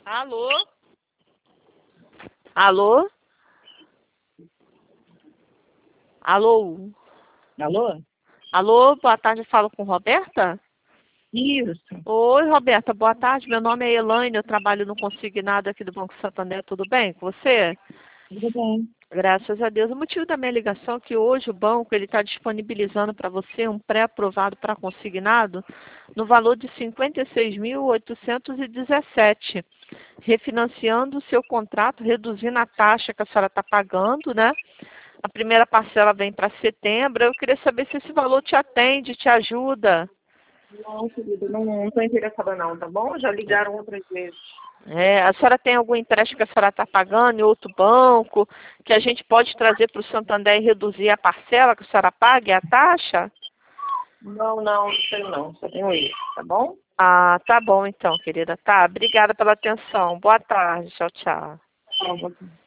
Alô? Alô? Alô? Alô? Alô, boa tarde, eu falo com Roberta? Isso. Oi, Roberta, boa tarde, meu nome é Elaine, eu trabalho no Consignado aqui do Banco Santander, tudo bem com você? Tudo bem. Graças a Deus. O motivo da minha ligação é que hoje o banco ele está disponibilizando para você um pré-aprovado para consignado no valor de 56.817, refinanciando o seu contrato, reduzindo a taxa que a senhora está pagando, né? A primeira parcela vem para setembro. Eu queria saber se esse valor te atende, te ajuda. Não, querida, não estou interessada não, tá bom? Já ligaram outras vezes. A senhora tem algum empréstimo que a senhora está pagando em outro banco, que a gente pode trazer para o Santander e reduzir a parcela que a senhora paga e a taxa? Não tenho não, só tenho isso, tá bom? Ah, tá bom então, querida. Tá, obrigada pela atenção. Boa tarde. Tchau, tchau. Tá bom.